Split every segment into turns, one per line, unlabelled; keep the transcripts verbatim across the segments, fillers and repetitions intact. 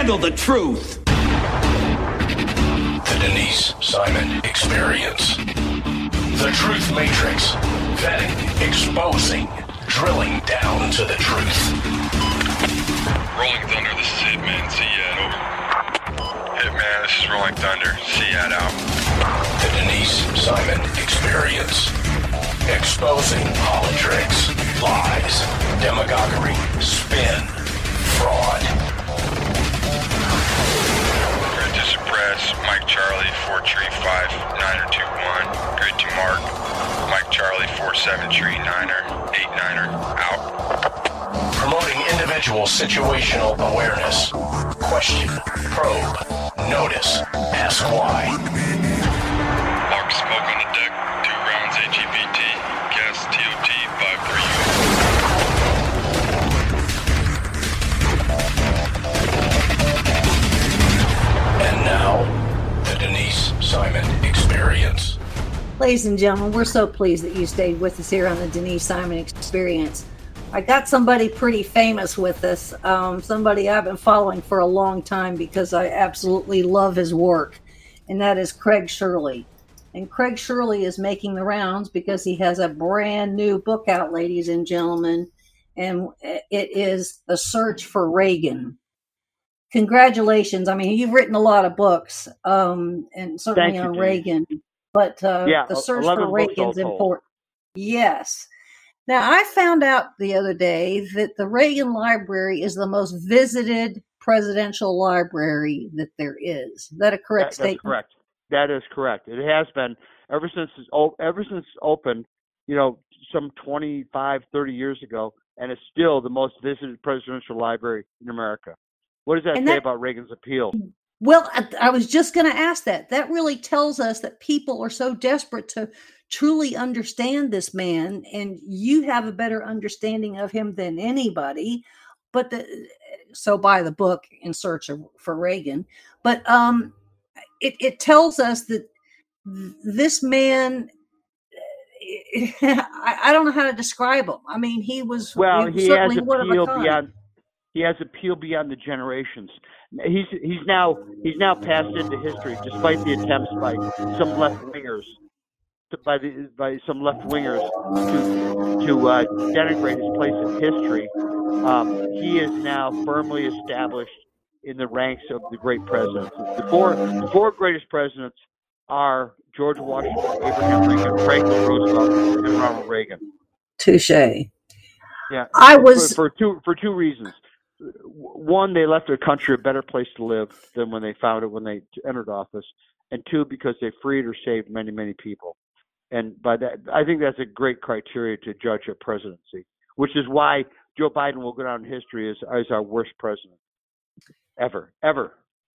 handle the truth.
The Denise Simon Experience. The Truth Matrix. Vetting, exposing, drilling down to the truth.
Rolling Thunder, this is Hitman, Seat, over. Hitman, this is Rolling Thunder, Seat out.
The Denise Simon Experience. Exposing politics, lies, demagoguery, spin, fraud.
Grid to suppress, Mike Charlie, four tree five, niner two one. Grid to mark, Mike Charlie, four seven tree niner, eight niner, out.
Promoting individual situational awareness. Question, probe, notice, ask why.
Mark smoke on the deck, two rounds H E P T, gas T O T five three U.
And now, the Denise Simon Experience.
Ladies and gentlemen, we're so pleased that you stayed with us here on the Denise Simon Experience. I got somebody pretty famous with us, um, somebody I've been following for a long time because I absolutely love his work, and that is Craig Shirley. And Craig Shirley is making the rounds because he has a brand new book out, ladies and gentlemen, and it is The Search for Reagan. Congratulations. I mean, you've written a lot of books, um, and certainly
Thank
on
you,
Reagan, but uh,
yeah,
The Search
eleven
for
books
Reagan's
all told.
important. Yes. Now, I found out the other day that the Reagan Library is the most visited presidential library that there is. Is that a correct
That,
statement?
that's correct. That is correct. It has been ever since it's o- ever since it's opened, you know, some twenty-five, thirty years ago, and it's still the most visited presidential library in America. What does that
And
say
that-
about Reagan's appeal?
Well, I, I was just going to ask that. That really tells us that people are so desperate to truly understand this man, and you have a better understanding of him than anybody. But the, so buy the book In Search of, for Reagan. But um, it, it tells us that this man, I, I don't know how to describe him. I mean, he was
Well,
he, was
he has
certainly one of a
appeal
kind.
beyond. He has appeal beyond the generations. He's he's now he's now passed into history, despite the attempts by some left wingers, by the by some left wingers to to uh, denigrate his place in history. Um, he is now firmly established in the ranks of the great presidents. The four the four greatest presidents are George Washington, Abraham Lincoln, Franklin Roosevelt, and Ronald Reagan.
Touche.
Yeah,
I
for,
was
for two for two reasons. One, they left their country a better place to live than when they found it when they entered office, and two, because they freed or saved many, many people. And by that, I think that's a great criteria to judge a presidency, which is why Joe Biden will go down in history as, as our worst president ever, ever.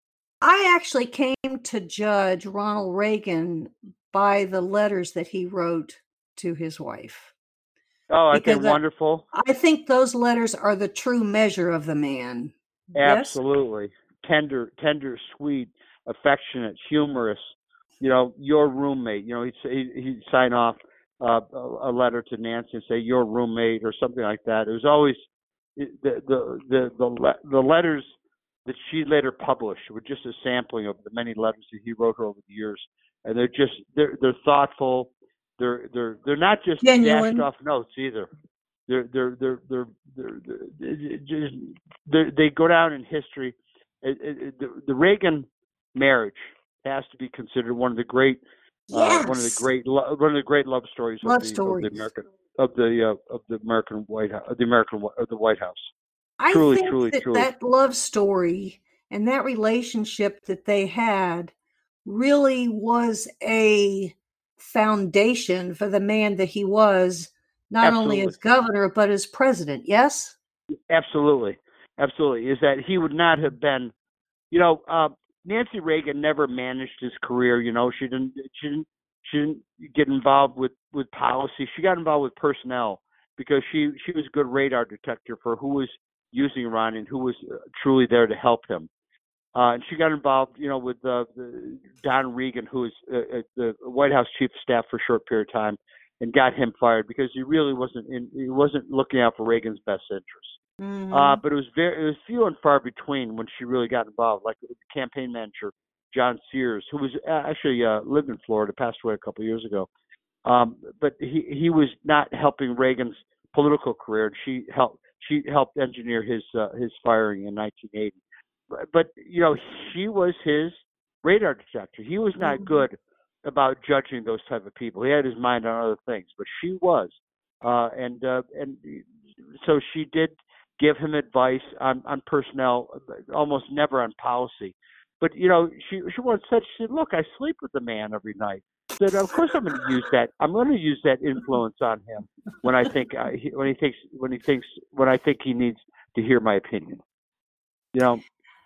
I actually came to judge Ronald Reagan by the letters that he wrote to his wife.
Oh, I think
Because I-
wonderful.
I think those letters are the true measure of the man. Yes?
Absolutely. Tender, tender, sweet, affectionate, humorous. You know, your roommate. You know, he'd, say- he'd sign off uh, a a letter to Nancy and say, your roommate, or something like that. It was always the the the the, le- the letters that she later published were just a sampling of the many letters that he wrote her over the years, and they're just they're they're thoughtful. They're they're they're not just
Genuine.
dashed off notes either. They're they're they're they're, they're, they're just they're, they go down in history. It, it, it, the, the Reagan marriage has to be considered one of the great uh, one of the
Yes.
great lo- one of the great love stories,
Love
of, the,
stories.
of the American of the uh, of the American White House, of the American of the White House.
I
Truly,
think
truly,
that
truly.
that love story and that relationship that they had really was a foundation for the man that he was, not only as
Absolutely.
governor, but as president. Yes?
Absolutely, absolutely. Is that he would not have been, you know, uh, Nancy Reagan never managed his career. You know, she didn't, she didn't, she didn't get involved with, with policy. She got involved with personnel because she she was a good radar detector for who was using Iran and who was uh, truly there to help him. Uh, and she got involved, you know, with uh, the, Don Regan, who was uh, uh, the White House chief of staff for a short period of time, and got him fired because he really wasn't in, he wasn't looking out for Reagan's best interests.
Mm-hmm.
Uh, but it was very, it was few and far between when she really got involved. Like the campaign manager, John Sears, who was actually uh, lived in Florida, passed away a couple of years ago. Um, but he he was not helping Reagan's political career. She helped she helped engineer his uh, his firing in nineteen eighty. But, but you know, she was his radar detector. He was not good about judging those type of people. He had his mind on other things, but she was, uh, and uh, and so she did give him advice on on personnel, almost never on policy. But you know, she she once said, she said, "Look, I sleep with the man every night." Said, "Of course I'm going to use that. I'm going to use that influence on him when I think uh, he, when he thinks when he thinks when I think he needs to hear my opinion." You know.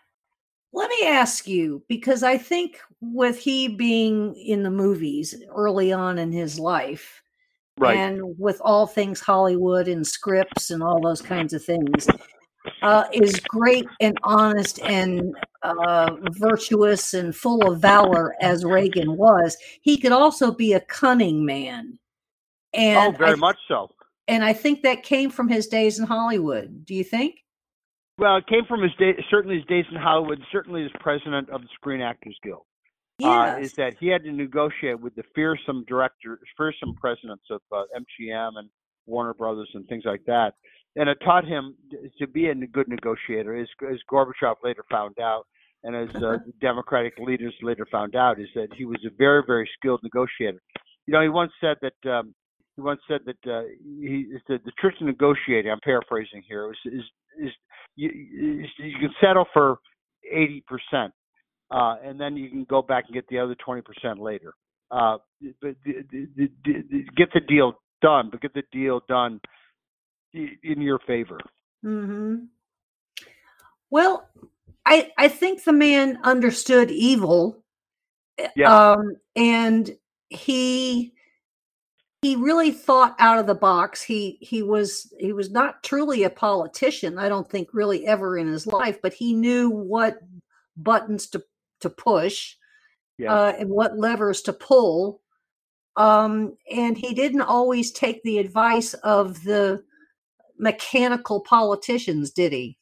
Let me ask you, because I think with he being in the movies early on in his life,
Right.
and with all things Hollywood and scripts and all those kinds of things, uh, is great and honest and uh, virtuous and full of valor as Reagan was, he could also be a cunning man. And
oh, very
I,
much so.
And I think that came from his days in Hollywood. Do you think?
Well, it came from his day, certainly his days in Hollywood, certainly as president of the Screen Actors Guild.
Yes.
Uh, is that he had to negotiate with the fearsome directors, fearsome presidents of uh, M G M and Warner Brothers and things like that. And it taught him to be a good negotiator, as, as Gorbachev later found out, and as uh, the Democratic leaders later found out, is that he was a very, very skilled negotiator. You know, he once said that um, he once said that uh, he said the trick to negotiating. I'm paraphrasing here. Is is, is you, is you can settle for eighty percent. Uh, and then you can go back and get the other twenty percent later. Uh, but the, the, the, the, get the deal done, but get the deal done in your favor.
Mm-hmm. Well, I I think the man understood evil,
yeah.
um, and he he really thought out of the box. He he was he was not truly a politician, I don't think, really ever in his life, but he knew what buttons to to push,
yeah.
uh, and what levers to pull. Um, and he didn't always take the advice of the mechanical politicians, did he?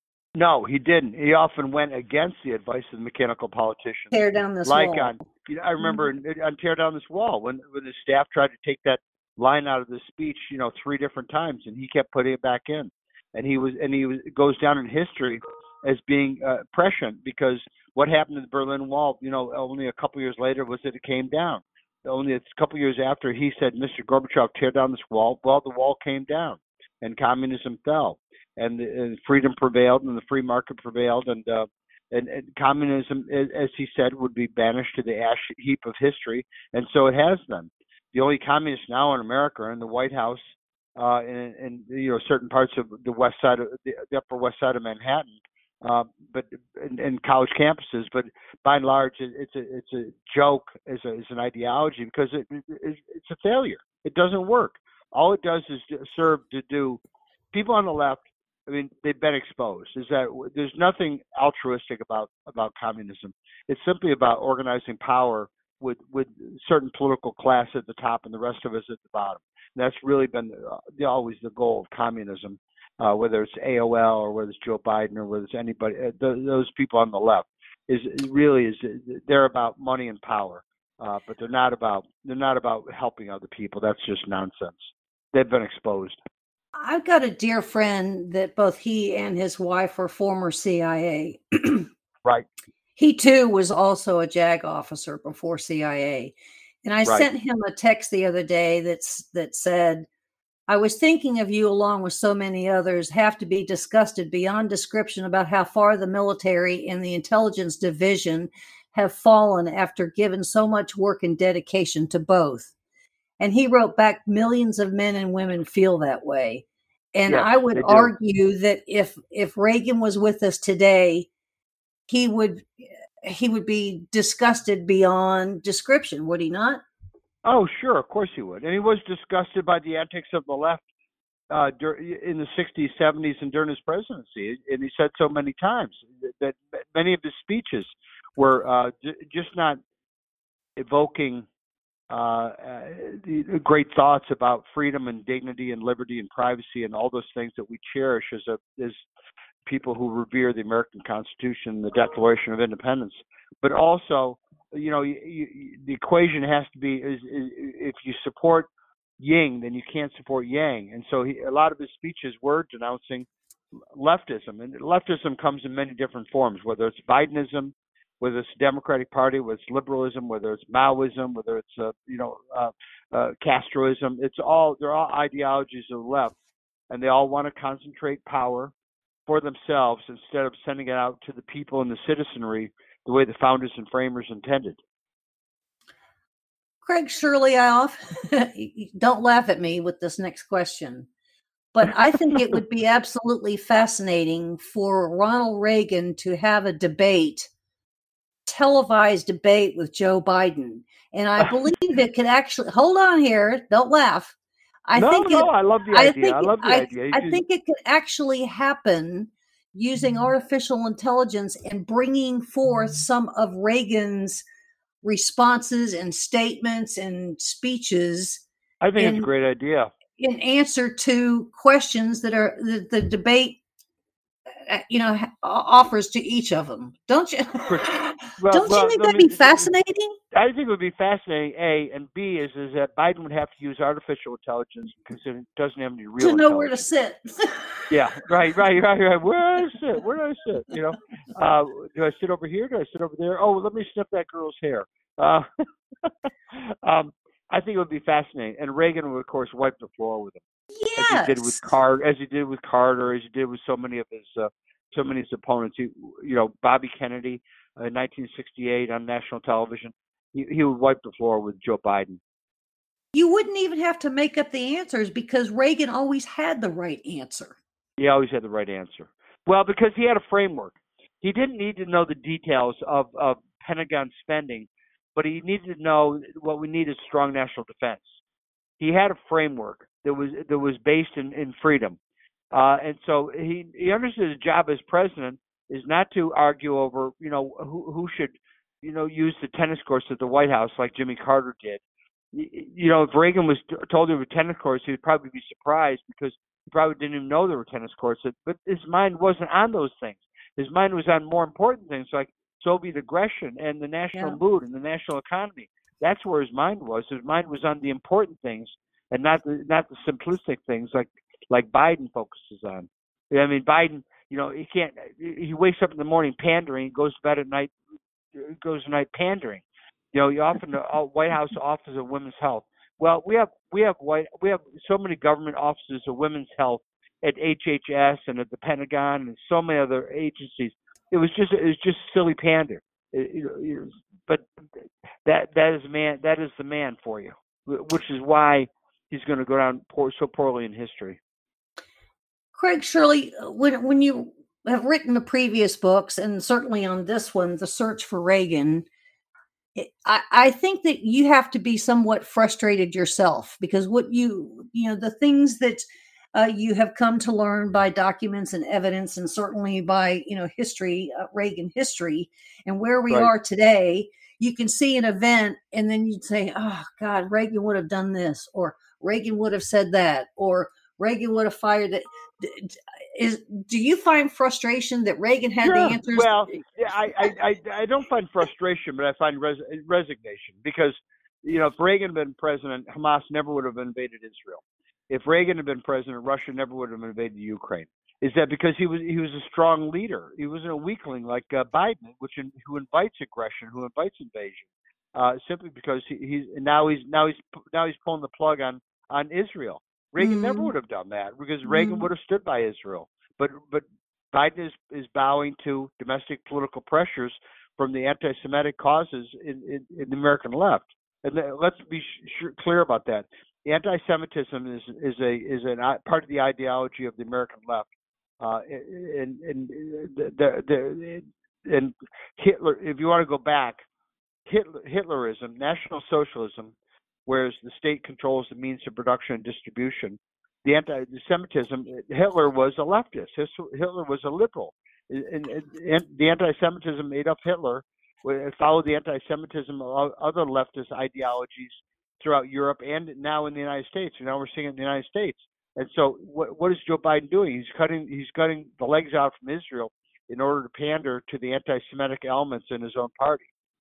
No, he didn't. He often went against the advice of the mechanical politicians.
Tear down this
like
wall.
on, you know, I remember
Mhm.
on Tear Down This Wall, when when his staff tried to take that line out of the speech, you know, three different times, and he kept putting it back in. And he was, and he was, goes down in history as being uh, prescient, because what happened to the Berlin Wall, you know, only a couple years later was that it came down. Only a couple years after he said, "Mister Gorbachev, tear down this wall," well, the wall came down, and communism fell. And, and freedom prevailed, and the free market prevailed, and, uh, and and communism, as he said, would be banished to the ash heap of history, and so it has been. The only communists now in America are in the White House, uh, and, and you know, certain parts of the west side of the, the upper west side of Manhattan, uh, but and, and college campuses. But by and large, it, it's a it's a joke as a, as an ideology, because it, it it's a failure. It doesn't work. All it does is serve to do. People on the left, I mean, they've been exposed. Is that there's nothing altruistic about, about communism. It's simply about organizing power with with certain political class at the top and the rest of us at the bottom. And that's really been the, always the goal of communism, uh, whether it's A O L or whether it's Joe Biden or whether it's anybody. Uh, the, those people on the left is really is they're about money and power, uh, but they're not about they're not about helping other people. That's just nonsense. They've been exposed.
I've got a dear friend that both he and his wife were former C I A.
Right.
He too was also a JAG officer before C I A. And I
Right.
sent him a text the other day that's that said, "I was thinking of you along with so many others, have to be disgusted beyond description about how far the military and the intelligence division have fallen after giving so much work and dedication to both." And he wrote back, "Millions of men and women feel that way." And
Yes,
I would
they do.
argue that if if Reagan was with us today, he would he would be disgusted beyond description, would he not?
Oh, sure, of course he would. And he was disgusted by the antics of the left uh, dur- in the sixties, seventies, and during his presidency. And he said so many times that many of his speeches were uh, j- just not evoking uh, the great thoughts about freedom and dignity and liberty and privacy and all those things that we cherish as a as people who revere the American Constitution and the Declaration of Independence. But also, you know, you, you, the equation has to be is, is if you support Yin, then you can't support Yang. And so he, a lot of his speeches were denouncing leftism, and leftism comes in many different forms, whether it's Bidenism, whether it's the Democratic Party, whether it's liberalism, whether it's Maoism, whether it's uh, you know uh, uh, Castroism. It's all they're all ideologies of the left, and they all want to concentrate power for themselves instead of sending it out to the people and the citizenry the way the founders and framers intended.
Craig Shirley, I off. Don't laugh at me with this next question. But I think it would be absolutely fascinating for Ronald Reagan to have a debate, televised debate with Joe Biden. And I believe it could actually, hold on here, don't laugh. I
no,
think
no,
it,
I love the
I
idea.
think,
I love the
I,
idea.
I think it could actually happen using artificial intelligence and bringing forth some of Reagan's responses and statements and speeches.
I think
in,
it's a great idea.
In answer to questions that are the, the debate, you know, offers to each of them. Don't you?
Well,
don't
well,
you think
I
that'd
mean,
be fascinating?
I think it would be fascinating. A and B is is that Biden would have to use artificial intelligence because it doesn't have any real
to know where to sit.
Yeah, right, right, right, right. Where do I sit? Where do I sit? You know, uh, do I sit over here? Do I sit over there? Oh, let me sniff that girl's hair. Uh, um, I think it would be fascinating, and Reagan would, of course, wipe the floor with him,
yes.
as he did with Carter, as he did with Carter, as he did with so many of his, uh, so many of his opponents. He, you know, Bobby Kennedy uh, in nineteen sixty-eight on national television. He, he would wipe the floor with Joe Biden.
You wouldn't even have to make up the answers because Reagan always had the right answer.
He always had the right answer. Well, because he had a framework. He didn't need to know the details of, of Pentagon spending, but he needed to know what we need is strong national defense. He had a framework that was that was based in, in freedom. Uh, and so he, he understood his job as president is not to argue over, you know, who, who should, you know, use the tennis courts at the White House like Jimmy Carter did. You know, if Reagan was told there were tennis courts, he'd probably be surprised because he probably didn't even know there were tennis courts. But his mind wasn't on those things. His mind was on more important things like Soviet aggression and the national
Yeah.
mood and the national economy. That's where his mind was. His mind was on the important things and not the not the simplistic things like like Biden focuses on. I mean, Biden, you know, he can't. He wakes up in the morning pandering, goes to bed at night, goes to night pandering. You know, you often the White House Office of Women's Health. Well, we have we have white we have so many government offices of women's health at H H S and at the Pentagon and so many other agencies. It was just it was just silly pander. It, it was, but that that is man that is the man for you, which is why he's going to go down poor, so poorly in history.
Craig Shirley, when when you have written the previous books and certainly on this one, The Search for Reagan, it, I, I think that you have to be somewhat frustrated yourself because what you you know the things that uh, you have come to learn by documents and evidence, and certainly by you know history, uh, Reagan history, and where we
Right.
are today. You can see an event, and then you'd say, "Oh God, Reagan would have done this," or Reagan would have said that, or Reagan would have fired it. Is do you find frustration that Reagan had
Sure.
the answers?
Well, I, I, I, I don't find frustration, but I find res- resignation because, you know, if Reagan had been president, Hamas never would have invaded Israel. If Reagan had been president, Russia never would have invaded Ukraine. Is that because he was he was a strong leader? He wasn't a weakling like uh, Biden, which in, who invites aggression, who invites invasion, uh, simply because he, he's now he's now he's now he's pulling the plug on on Israel. Reagan
Mhm.
never would have done that because Reagan
Mhm.
would have stood by Israel. But but Biden is, is bowing to domestic political pressures from the anti-Semitic causes in, in, in the American left. And let's be sh- clear about that. The anti-Semitism is is a is an part of the ideology of the American left. Uh, and and the, the, the and Hitler. If you want to go back, Hitler, Hitlerism, National Socialism, whereas the state controls the means of production and distribution. The anti-Semitism, Hitler was a leftist. Hitler was a liberal. And, and, and the anti-Semitism made up Hitler. It followed the anti-Semitism of other leftist ideologies throughout Europe and now in the United States. And now we're seeing it in the United States. And so what, what is Joe Biden doing? He's cutting he's cutting the legs out from Israel in order to pander to the anti-Semitic elements in his own party.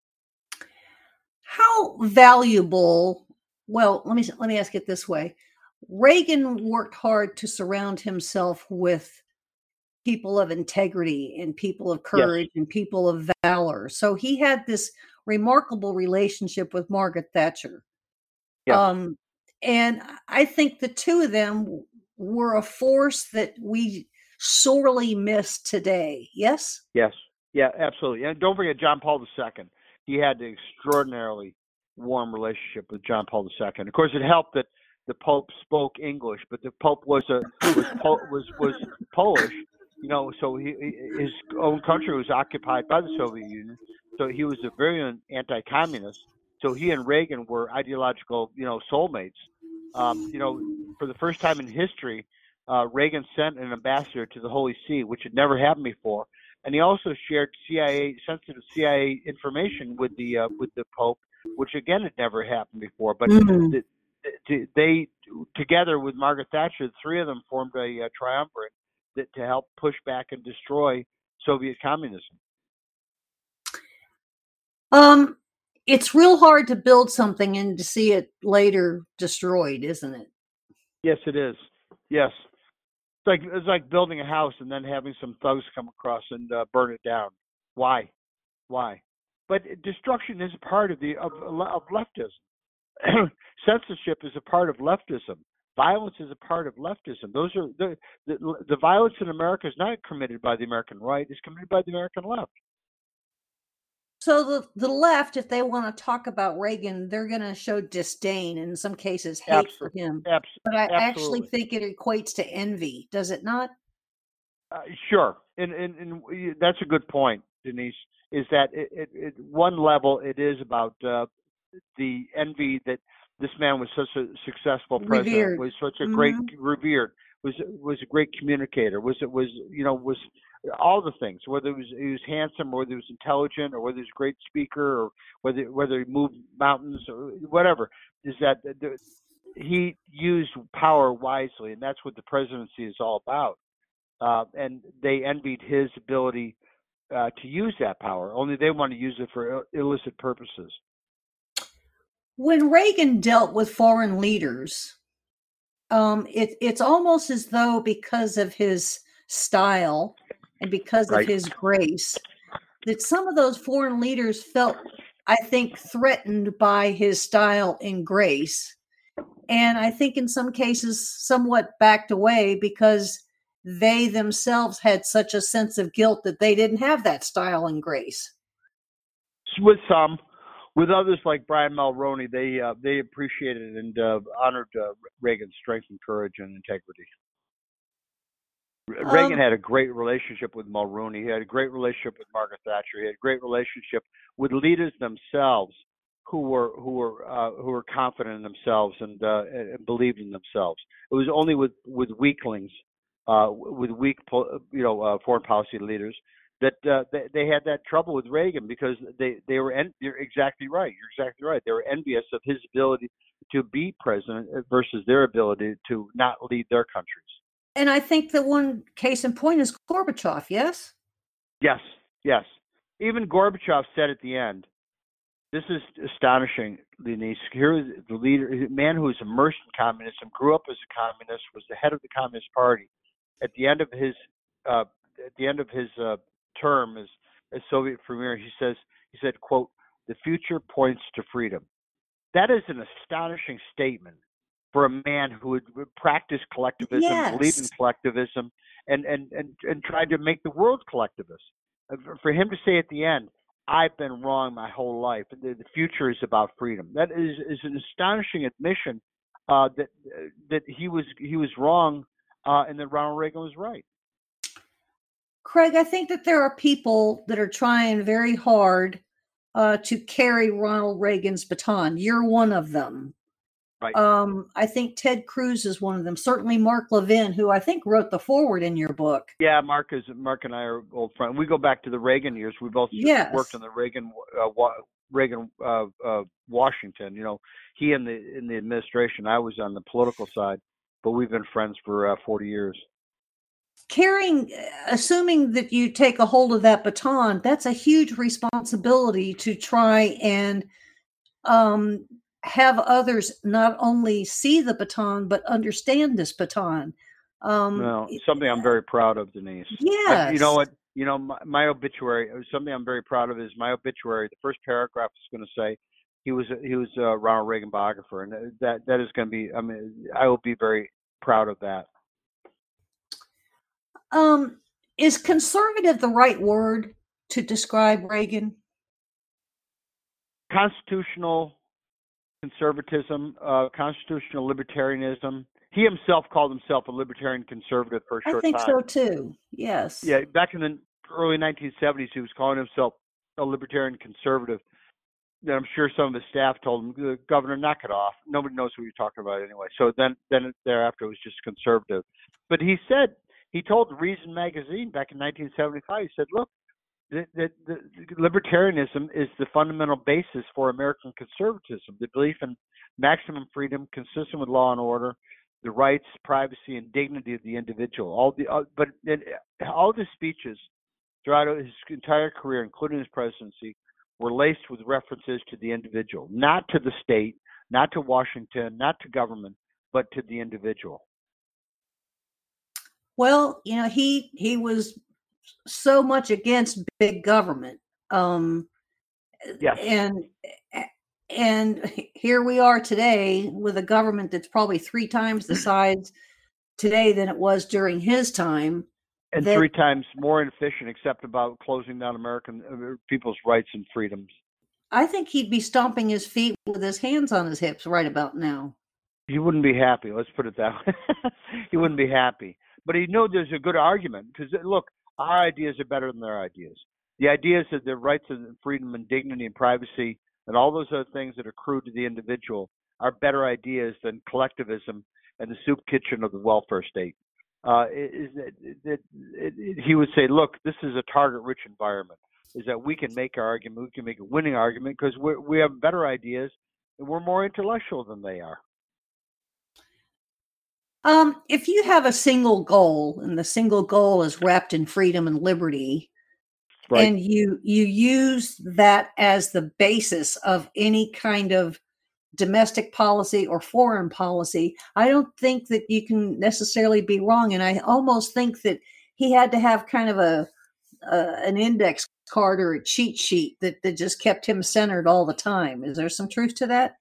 How valuable, well, let me let me ask it this way. Reagan worked hard to surround himself with people of integrity and people of courage
Yes.
and people of valor. So he had this remarkable relationship with Margaret Thatcher.
Yes.
Um, and I think the two of them were a force that we sorely miss today. Yes?
Yes. Yeah, absolutely. And don't forget John Paul the Second. He had an extraordinarily warm relationship with John Paul the Second. Of course, it helped that the Pope spoke English, but the Pope was a was was was Polish, you know. So he his own country was occupied by the Soviet Union. So he was a very anti-communist. So he and Reagan were ideological, you know, soulmates. Um, you know, for the first time in history, uh, Reagan sent an ambassador to the Holy See, which had never happened before. And he also shared C I A sensitive C I A information with the uh, with the Pope, which again had never happened before. But
Mhm.
the, the, they, together with Margaret Thatcher, the three of them formed a, uh triumvirate that, to help push back and destroy Soviet communism.
Um, it's real hard to build something and to see it later destroyed, isn't it?
Yes, it is. Yes, it's like it's like building a house and then having some thugs come across and uh, burn it down. Why? Why? But destruction is a part of the of, of leftism. Censorship is a part of leftism. Violence is a part of leftism. Those are the, the the violence in America is not committed by the American right; it's committed by the American left.
So the, the left, if they want to talk about Reagan, they're going to show disdain, and in some cases hate for
Absolutely.
him.
Abs-
But I actually
absolutely.
think it equates to envy, does it not?
Uh, sure, and, and and that's a good point, Denise. Is that it, it, at one level it is about uh, the envy that this man was such a successful president,
Revered.
was such a great
Mhm.
revered, was was a great communicator, was it was you know was all the things, whether it was he was handsome or whether he was intelligent or whether he was a great speaker or whether whether he moved mountains or whatever, is that the, he used power wisely, and that's what the presidency is all about. Uh, and they envied his ability uh, to use that power. Only they want to use it for ill- illicit purposes.
When Reagan dealt with foreign leaders, um, it, it's almost as though because of his style and because
Right.
of his grace, that some of those foreign leaders felt, I think, threatened by his style and grace. And I think in some cases somewhat backed away because they themselves had such a sense of guilt that they didn't have that style and grace.
With some, with others like Brian Mulroney, they uh, they appreciated and uh, honored uh, Reagan's strength and courage and integrity. Reagan
Um,
had a great relationship with Mulroney. He had a great relationship with Margaret Thatcher. He had a great relationship with leaders themselves who were who were uh, who were confident in themselves and, uh, and believed in themselves. It was only with with weaklings, uh, with weak you know uh, foreign policy leaders that uh, they, they had that trouble with Reagan because they they were en- you're exactly right. You're exactly right. They were envious of his ability to be president versus their ability to not lead their countries.
and I think the one case in point is Gorbachev, yes?
Yes, yes. Even Gorbachev said at the end, this is astonishing, Denise. Here is the leader, a man who was immersed in communism, grew up as a communist, was the head of the Communist Party. At the end of his uh, at the end of his uh, term as, as Soviet premier, he says he said, "quote The future points to freedom." That is an astonishing statement for a man who would practice collectivism, believe in
Yes.
collectivism, and and and and tried to make the world collectivist. Uh, For him to say at the end, "I've been wrong my whole life. The, the future is about freedom." That is is an astonishing admission uh, that uh, that he was he was wrong, uh, and that Ronald Reagan was right.
Craig, I think that there are people that are trying very hard uh, to carry Ronald Reagan's baton. You're one of them.
Right.
Um, I think Ted Cruz is one of them. Certainly Mark Levin, who I think wrote the foreword in your book.
Yeah, Mark is Mark and I are old friends. We go back to the Reagan years. We both
Yes.
worked on the Reagan uh, wa- Reagan, uh, uh, Washington. You know, he in the in the administration. I was on the political side, but we've been friends for uh, forty years.
Carrying, assuming that you take a hold of that baton, that's a huge responsibility to try and um, have others not only see the baton but understand this baton. Um,
well, something I'm very proud of, Denise.
Yes.
I, you know what? You know, my, my obituary, something I'm very proud of is my obituary. The first paragraph is going to say he was he was a Ronald Reagan biographer, and that that is going to be. I mean, I will be very proud of that.
Um, is conservative the right word to describe Reagan?
Constitutional conservatism, uh, constitutional libertarianism. He himself called himself a libertarian conservative for a short time.
I think time. so too. Yes.
Yeah, back in the early nineteen seventies, he was calling himself a libertarian conservative. And I'm sure some of his staff told him, "Governor, knock it off. Nobody knows what you're talking about anyway." So then, then thereafter, it was just conservative. But he said, he told Reason magazine back in nineteen seventy-five, he said, "Look, the, the, the libertarianism is the fundamental basis for American conservatism, the belief in maximum freedom consistent with law and order, the rights, privacy, and dignity of the individual." All the, uh, but it, all the speeches throughout his entire career, including his presidency, were laced with references to the individual, not to the state, not to Washington, not to government, but to the individual.
Well, you know, he he was so much against big government, um,
yes.
and and here we are today with a government that's probably three times the size today than it was during his time,
and that, three times more inefficient, except about closing down American uh, people's rights and freedoms.
I think he'd be stomping his feet with his hands on his hips right about now.
He wouldn't be happy. Let's put it that way. He wouldn't be happy. But he knew there's a good argument because, look, our ideas are better than their ideas. The ideas of the rights and freedom and dignity and privacy and all those other things that accrue to the individual are better ideas than collectivism and the soup kitchen of the welfare state. Uh, it, it, it, it, it, he would say, look, this is a target-rich environment, is that we can make our argument, we can make a winning argument because we we have better ideas and we're more intellectual than they are.
Um, if you have a single goal and the single goal is wrapped in freedom and liberty, right, and you you use that as the basis of any kind of domestic policy or foreign policy, I don't think that you can necessarily be wrong. And I almost think that he had to have kind of a, a an index card or a cheat sheet that, that just kept him centered all the time. Is there some truth to that?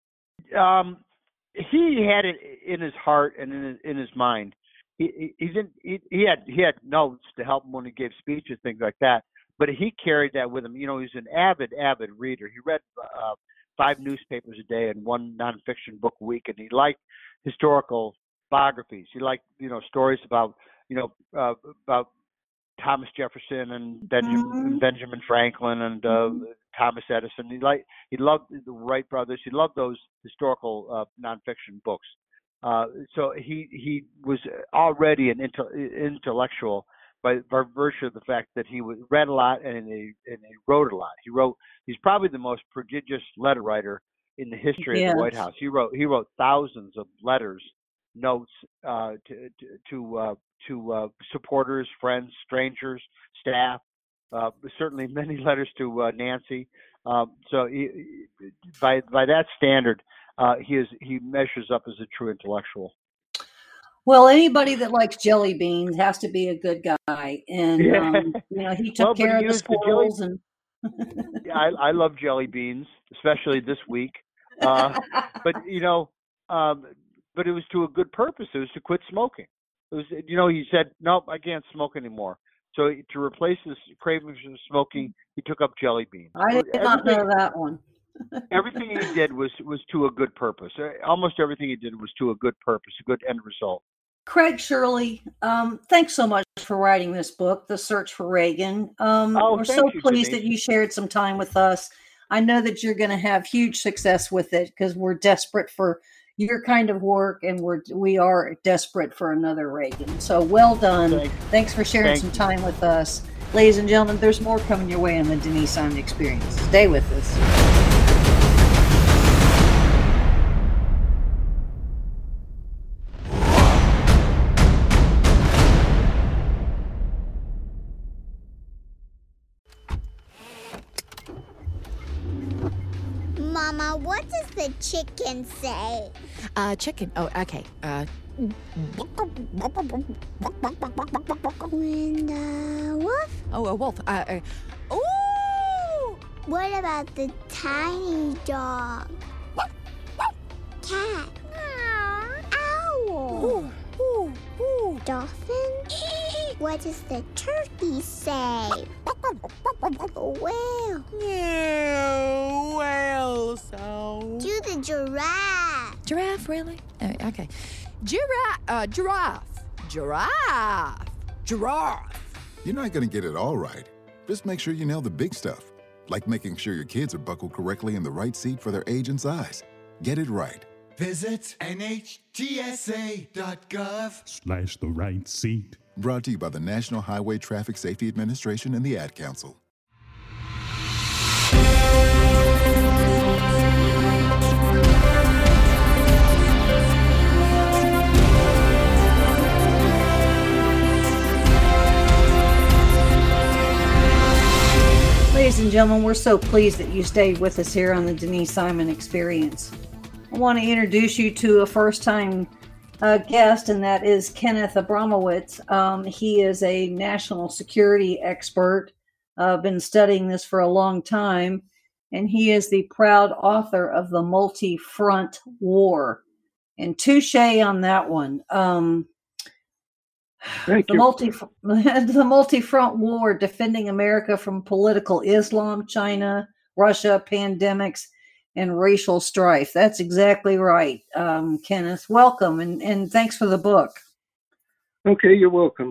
Um. He had it in his heart and in his, in his mind. He he, he didn't. He, he had he had notes to help him when he gave speeches, things like that. But he carried that with him. You know, he's an avid, avid reader. He read uh, five newspapers a day and one nonfiction book a week, and he liked historical biographies. He liked, you know, stories about, you know, uh, about Thomas Jefferson and Benjamin, mm-hmm. Benjamin Franklin and uh, mm-hmm. Thomas Edison. He liked, he loved the Wright brothers. He loved those historical uh, nonfiction books. Uh, so he he was already an inte- intellectual by, by virtue of the fact that he was, read a lot and he, and he wrote a lot. He wrote. He's probably the most prodigious letter writer in the history yes. of the White House. He wrote he wrote thousands of letters, notes uh, to to to, uh, to uh, supporters, friends, strangers, staff. Uh, certainly many letters to uh, Nancy. Um, so he, by by that standard, uh, he is he measures up as a true intellectual.
Well, anybody that likes jelly beans has to be a good guy, and
yeah.
um, you know he took
well,
care
he
of the squirrels. And
yeah, I, I love jelly beans, especially this week. Uh, but you know, um, but it was to a good purpose. It was to quit smoking. It was, you know, he said, "Nope, I can't smoke anymore." So to replace his cravings from smoking, he took up jelly beans.
I did everything, not know that one.
Everything he did was, was to a good purpose. Almost everything he did was to a good purpose, a good end result.
Craig Shirley, um, thanks so much for writing this book, The Search for Reagan. Um,
oh,
we're so
you,
pleased
Denise.
that you shared some time with us. I know that you're going to have huge success with it because we're desperate for your kind of work, and we're we are desperate for another Reagan. So well done.
Thanks,
Thanks for sharing
Thanks.
some time with us. Ladies and gentlemen, there's more coming your way on the Denise Simon Experience. Stay with us.
Mama, what does the chicken say?
Uh, chicken. Oh, okay. Uh.
And uh, wolf?
Oh, a wolf. Uh. uh ooh!
What about the tiny dog? Cat? Owl?
Ooh, ooh, ooh.
Dolphin? What does the turkey say? Whale?
Yeah, whale sound.
Do the giraffe?
Giraffe, really? Uh, okay. Giraffe. Uh, giraffe. Giraffe. Giraffe.
You're not going to get it all right. Just make sure you nail the big stuff, like making sure your kids are buckled correctly in the right seat for their age and size. Get it right.
Visit N H T S A dot gov
slash the right seat.
Brought to you by the National Highway Traffic Safety Administration and the Ad Council.
Ladies and gentlemen, we're so pleased that you stayed with us here on the Denise Simon Experience. I want to introduce you to a first-time uh, guest, and that is Kenneth Abramowitz. Um, he is a national security expert, uh, been studying this for a long time, and he is the proud author of The Multi-Front War. And touche on that one. Um,
Thank
the
you.
multi the multi-front war, defending America from political Islam, China, Russia, pandemics, and racial strife. That's exactly right, um, Kenneth. Welcome, and, and thanks for the book.
Okay, you're welcome.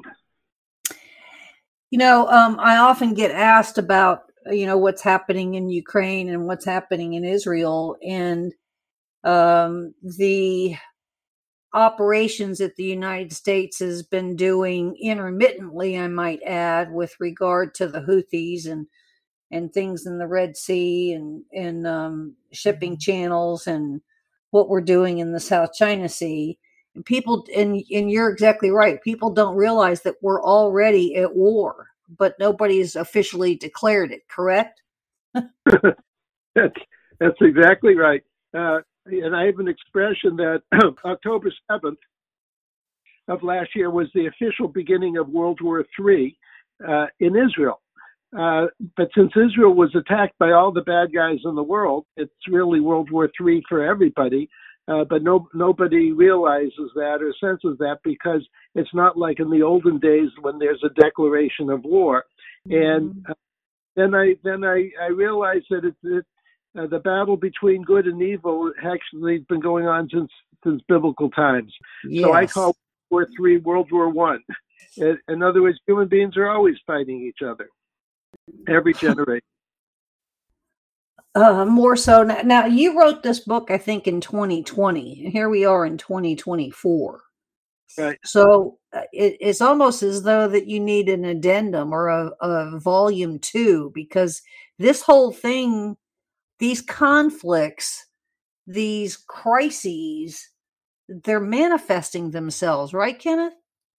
You know, um, I often get asked about, you know, what's happening in Ukraine and what's happening in Israel, and um, the operations that the United States has been doing intermittently, I might add, with regard to the Houthis and and things in the Red Sea and, and um, shipping channels and what we're doing in the South China Sea. And people, and, and you're exactly right, people don't realize that we're already at war, but nobody's officially declared it, correct?
that's, that's exactly right. Uh, and I have an expression that October seventh of last year was the official beginning of World War Three uh, in Israel. Uh, but since Israel was attacked by all the bad guys in the world, it's really World War Three for everybody. Uh, but no, nobody realizes that or senses that, because it's not like in the olden days when there's a declaration of war. And uh, then I then I, I realized that it, it, uh, the battle between good and evil actually has been going on since since biblical times.
Yes.
So I call World War Three World War One. In, in other words, human beings are always fighting each other. Every generation.
Uh, more so now, now, you wrote this book, I think, in twenty twenty, and here we are in twenty twenty-four.
Right.
So uh, it, it's almost as though that you need an addendum or a, a volume two, because this whole thing, these conflicts, these crises, they're manifesting themselves, right, Kenneth?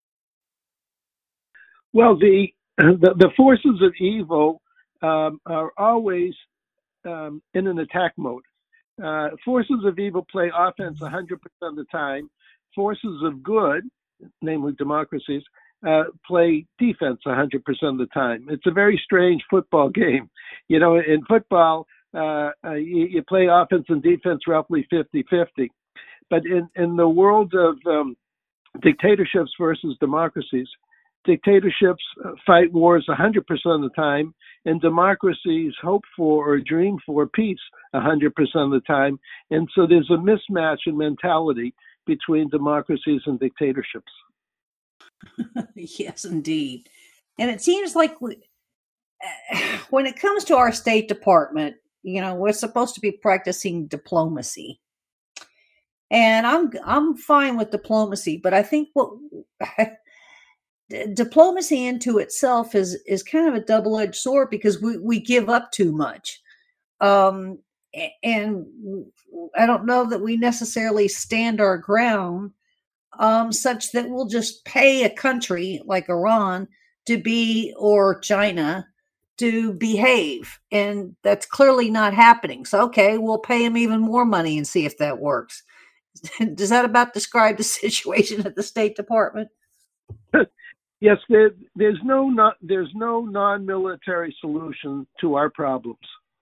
Well, the the, the forces of evil um, are always um, in an attack mode. Uh, forces of evil play offense one hundred percent of the time. Forces of good, namely democracies, uh, play defense one hundred percent of the time. It's a very strange football game. You know, in football, uh, uh, you, you play offense and defense roughly fifty-fifty. But in, in the world of um, dictatorships versus democracies, dictatorships fight wars one hundred percent of the time, and democracies hope for or dream for peace one hundred percent of the time. And so there's a mismatch in mentality between democracies and dictatorships.
Yes, indeed. And it seems like we, when it comes to our State Department, you know, we're supposed to be practicing diplomacy. And I'm I'm fine with diplomacy, but I think what d- diplomacy into itself is is kind of a double-edged sword because we, we give up too much. Um, a- and I don't know that we necessarily stand our ground um, such that we'll just pay a country like Iran to be, or China, to behave. And that's clearly not happening. So, okay, we'll pay them even more money and see if that works. Does that about describe the situation at the State Department?
Yes, there, there's no not, there's no non-military solution to our problems.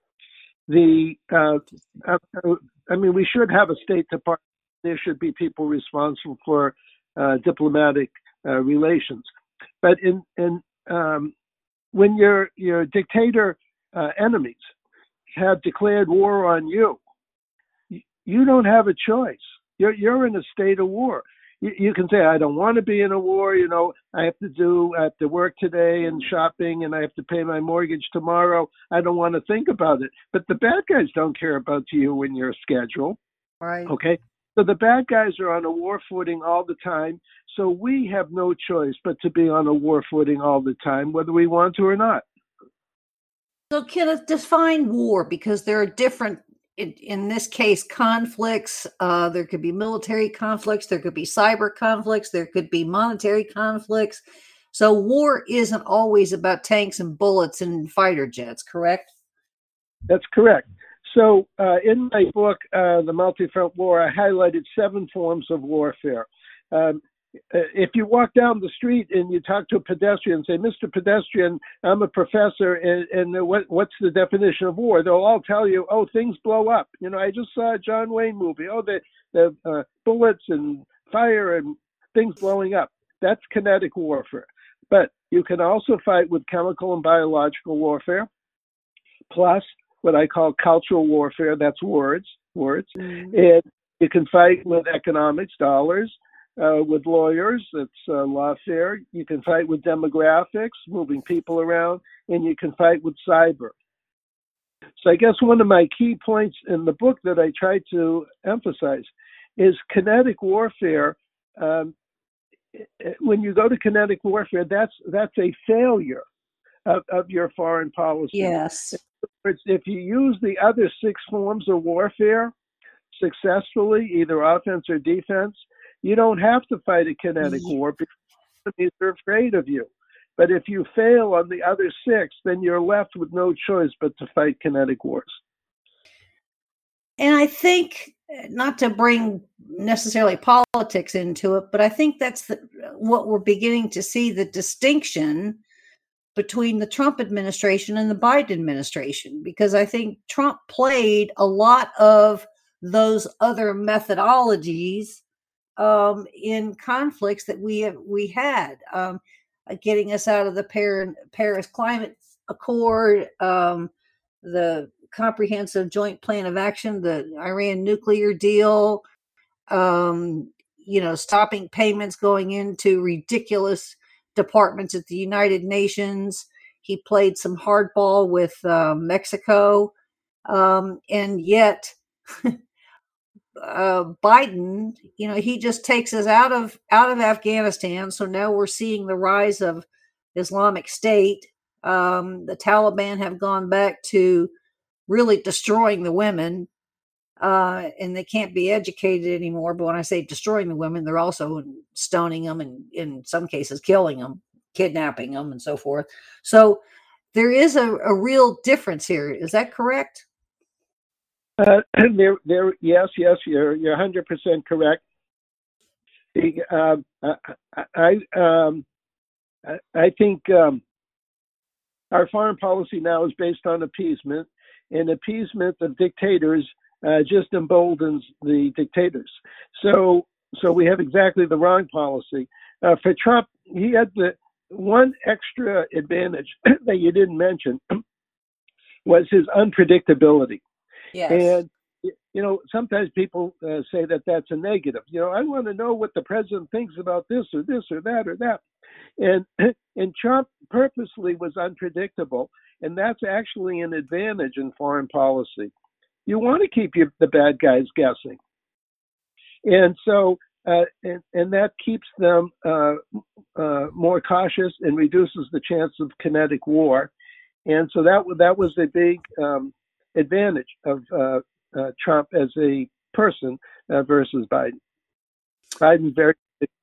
The uh, uh, I mean, we should have a State Department. There should be people responsible for uh, diplomatic uh, relations. But in in um, when your your dictator uh, enemies have declared war on you, you don't have a choice. You're you're in a state of war. You, you can say, I don't want to be in a war. You know, I have to do, I have to work today and shopping, and I have to pay my mortgage tomorrow. I don't want to think about it. But the bad guys don't care about you and your schedule.
Right.
Okay. So the bad guys are on a war footing all the time. So we have no choice but to be on a war footing all the time, whether we want to or not.
So Kenneth, define war, because there are different, in, in this case, conflicts. Uh, there could be military conflicts. There could be cyber conflicts. There could be monetary conflicts. So war isn't always about tanks and bullets and fighter jets, correct?
That's correct. So uh, in my book, uh, The Multi-Front War, I highlighted seven forms of warfare. Um, if you walk down the street and you talk to a pedestrian and say, Mister Pedestrian, I'm a professor, and, and what, what's the definition of war? They'll all tell you, oh, things blow up. You know, I just saw a John Wayne movie. Oh, the, the uh, bullets and fire and things blowing up. That's kinetic warfare. But you can also fight with chemical and biological warfare, plus what I call cultural warfare. That's words, words. Mm-hmm. And you can fight with economics, dollars, uh, with lawyers, that's uh, lawfare. You can fight with demographics, moving people around, and you can fight with cyber. So I guess one of my key points in the book that I try to emphasize is kinetic warfare. Um, when you go to kinetic warfare, that's that's a failure of, of your foreign policy.
Yes.
If you use the other six forms of warfare successfully, either offense or defense, you don't have to fight a kinetic yeah. war because enemies are afraid of you. But if you fail on the other six, then you're left with no choice but to fight kinetic wars.
And I think, not to bring necessarily politics into it, but I think that's the, what we're beginning to see, the distinction between the Trump administration and the Biden administration, because I think Trump played a lot of those other methodologies um, in conflicts that we have, we had, um, getting us out of the Par- Paris Climate Accord, um, the Comprehensive Joint Plan of Action, the Iran nuclear deal, um, you know, stopping payments going into ridiculous departments at the United Nations. He played some hardball with uh, Mexico. Um, and yet uh, Biden, you know, he just takes us out of, out of Afghanistan. So now we're seeing the rise of Islamic State. Um, the Taliban have gone back to really destroying the women, uh, and they can't be educated anymore. But when I say destroying the women, they're also stoning them and in some cases killing them, kidnapping them, and so forth. So there is a, a real difference here. Is that correct?
Uh, there, there. Yes, yes, you're you're one hundred percent correct. The, um, I, I, um, I, I think um, our foreign policy now is based on appeasement. And appeasement of dictators uh, just emboldens the dictators. So, so we have exactly the wrong policy. Uh, for Trump, he had the one extra advantage that you didn't mention was his unpredictability.
Yes.
And you know, sometimes people uh, say that that's a negative. You know, I want to know what the president thinks about this or this or that or that. And and Trump purposely was unpredictable. And that's actually an advantage in foreign policy. You want to keep your, the bad guys guessing. And so uh, and, and that keeps them uh, uh, more cautious and reduces the chance of kinetic war. And so that that was a big um, advantage of uh, uh, Trump as a person uh, versus Biden. Biden very.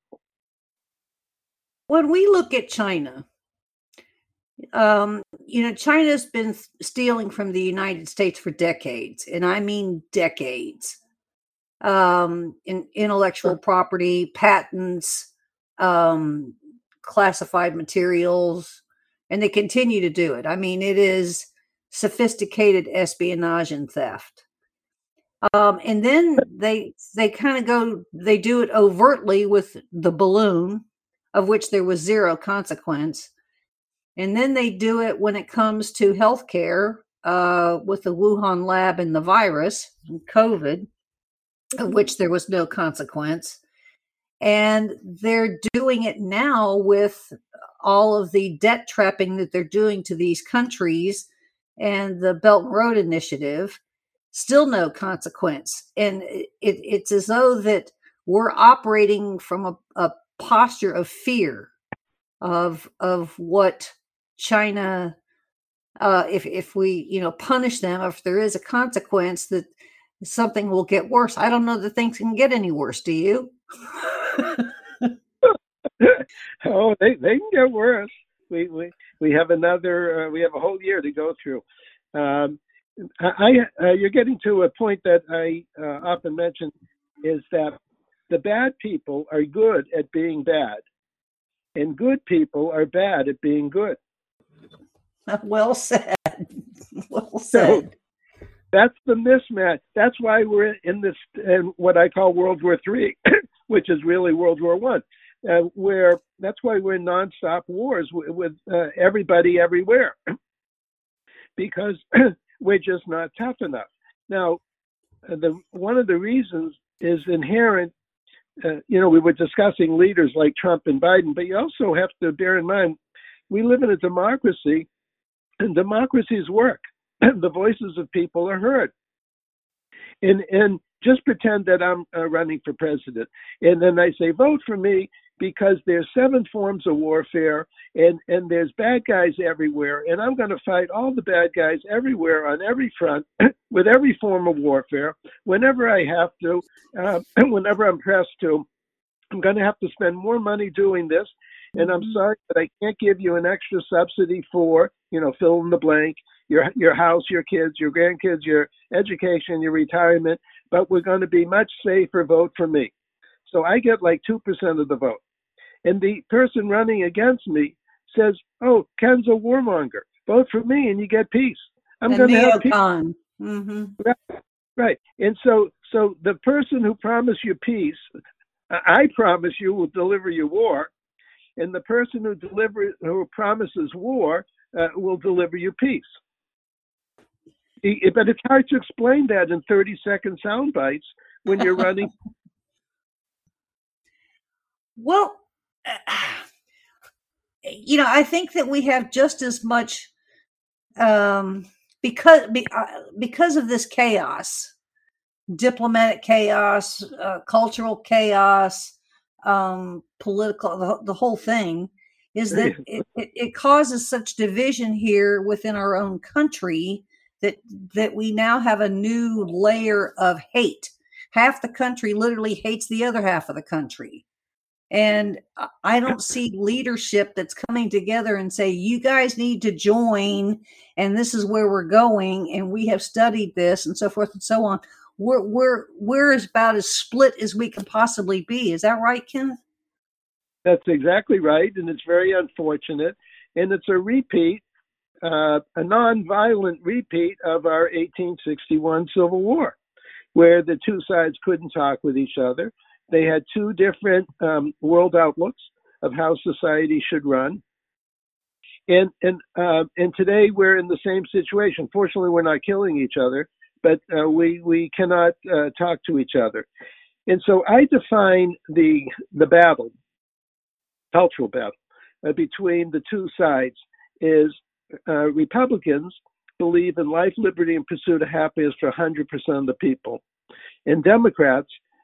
When we look at China, um, you know, China's been stealing from the United States for decades, and I mean decades. Um, in intellectual property, patents, um, classified materials, and they continue to do it. I mean, it is sophisticated espionage and theft. Um, and then they they kind of go, they do it overtly with the balloon, of which there was zero consequence. And then they do it when it comes to healthcare, uh, with the Wuhan lab and the virus, and COVID, of which there was no consequence. And they're doing it now with all of the debt trapping that they're doing to these countries and the Belt and Road Initiative. Still no consequence. And it, it's as though that we're operating from a, a posture of fear of of what China, uh, if if we you know punish them, if there is a consequence, that something will get worse. I don't know that things can get any worse. Do you?
Oh, they they can get worse. We we we have another. Uh, we have a whole year to go through. Um, I, uh, you're getting to a point that I uh, often mention, is that the bad people are good at being bad, and good people are bad at being good.
Well said. Well said.
So that's the mismatch. That's why we're in this, in what I call World War Three, which is really World War One, uh, where that's why we're in nonstop wars with, with uh, everybody everywhere, because we're just not tough enough. Now, uh, the one of the reasons is inherent. Uh, you know, we were discussing leaders like Trump and Biden, but you also have to bear in mind we live in a democracy, and democracies work. The voices of people are heard. And and just pretend that I'm uh, running for president, and then I say vote for me, because there's seven forms of warfare, and, and there's bad guys everywhere, and I'm going to fight all the bad guys everywhere on every front with every form of warfare whenever I have to, uh, whenever I'm pressed to. I'm going to have to spend more money doing this, and I'm sorry that I can't give you an extra subsidy for, you know, fill in the blank, your your house, your kids, your grandkids, your education, your retirement, but we're going to be much safer. Vote for me. So I get like two percent of the vote. And the person running against me says, oh, Ken's a warmonger. Vote for me and you get peace. I'm going to have peace.
Mm-hmm.
Right. Right. And so so the person who promised you peace, I promise you, will deliver you war. And the person who delivers, who promises war uh, will deliver you peace. But it's hard to explain that in thirty second sound bites when you're running.
Well, you know, I think that we have just as much, um, because because of this chaos, diplomatic chaos, uh, cultural chaos, um, political, the, the whole thing, is that it, it, it causes such division here within our own country that that we now have a new layer of hate. Half the country literally hates the other half of the country. And I don't see leadership that's coming together and say, you guys need to join, and this is where we're going, and we have studied this, and so forth and so on. We're we're we're about as split as we can possibly be. Is that right, Ken?
That's exactly right, and it's very unfortunate. And it's a repeat, uh, a non-violent repeat of our eighteen sixty-one Civil War, where the two sides couldn't talk with each other. They had two different um, world outlooks of how society should run. And and uh, and today we're in the same situation. Fortunately, we're not killing each other, but uh, we we cannot uh, talk to each other. And so I define the the battle, cultural battle, uh, between the two sides is uh, Republicans believe in life, liberty, and pursuit of happiness for one hundred percent of the people, and Democrats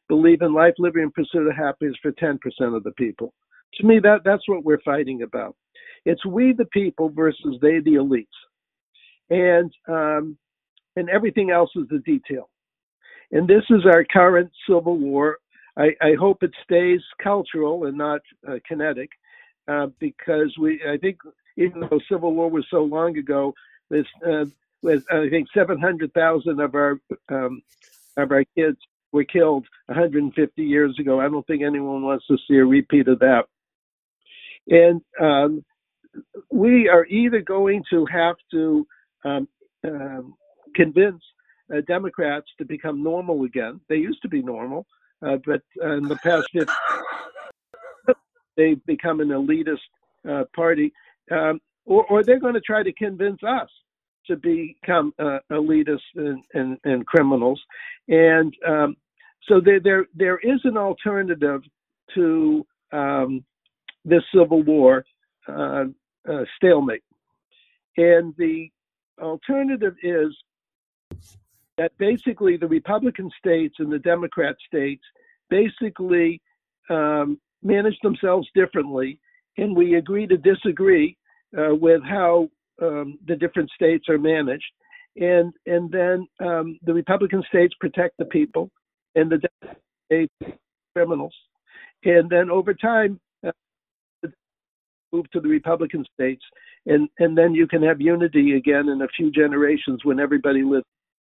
believe in life, liberty, and pursuit of happiness for ten percent of the people. To me, that, that's what we're fighting about. It's we the people versus they the elites. And, um, and everything else is the detail. And this is our current civil war. I, I hope it stays cultural and not uh, kinetic, uh, because we, I think, even though civil war was so long ago, this, uh, with, I think seven hundred thousand of our um, of our kids were killed one hundred fifty years ago. I don't think anyone wants to see a repeat of that. And um, we are either going to have to um, um, convince uh, Democrats to become normal again. They used to be normal, uh, but uh, in the past fifty they've become an elitist uh, party, um, or, or they're going to try to convince us to become uh, elitists and, and, and criminals. And um, so there, there, there is an alternative to um, this civil war uh, uh, stalemate. And the alternative is that basically the Republican states and the Democrat states basically um, manage themselves differently, and we agree to disagree uh, with how um, the different states are managed. And and then um, the Republican states protect the people, and the Democrat states criminals. And then over time, uh, move to the Republican states, and, and then you can have unity again in a few generations when everybody lives.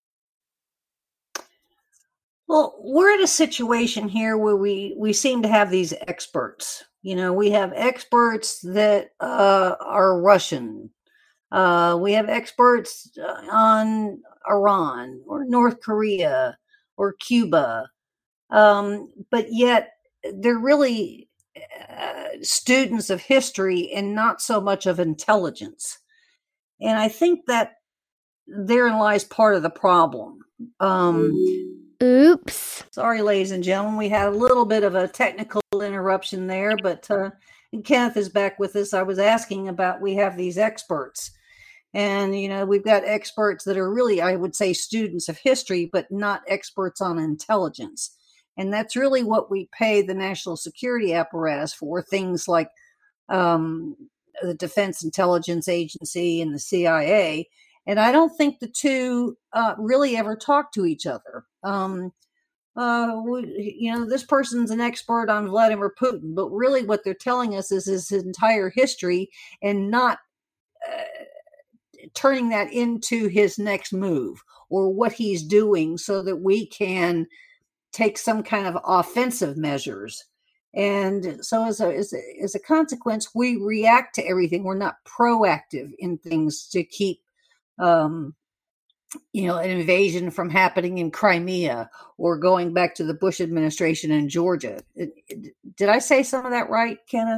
Well, we're in a situation here where we, we seem to have these experts. You know, we have experts that uh, are Russian. Uh, we have experts on Iran or North Korea or Cuba. Um, but yet they're really uh, students of history and not so much of intelligence. And I think that therein lies part of the problem. Um,
Oops.
Sorry, ladies and gentlemen, we had a little bit of a technical interruption there, but uh, Kenneth is back with us. I was asking about, we have these experts, and, you know, we've got experts that are really, I would say, students of history, but not experts on intelligence. And that's really what we pay the national security apparatus for, things like um, the Defense Intelligence Agency and the C I A. And I don't think the two uh, really ever talk to each other. Um, uh, we, you know, this person's an expert on Vladimir Putin, but really what they're telling us is his entire history and not uh, turning that into his next move or what he's doing so that we can take some kind of offensive measures. And so as a, as a, as a consequence, we react to everything. We're not proactive in things to keep um, you know, an invasion from happening in Crimea or going back to the Bush administration in Georgia. Did I say some of that right, Kenneth?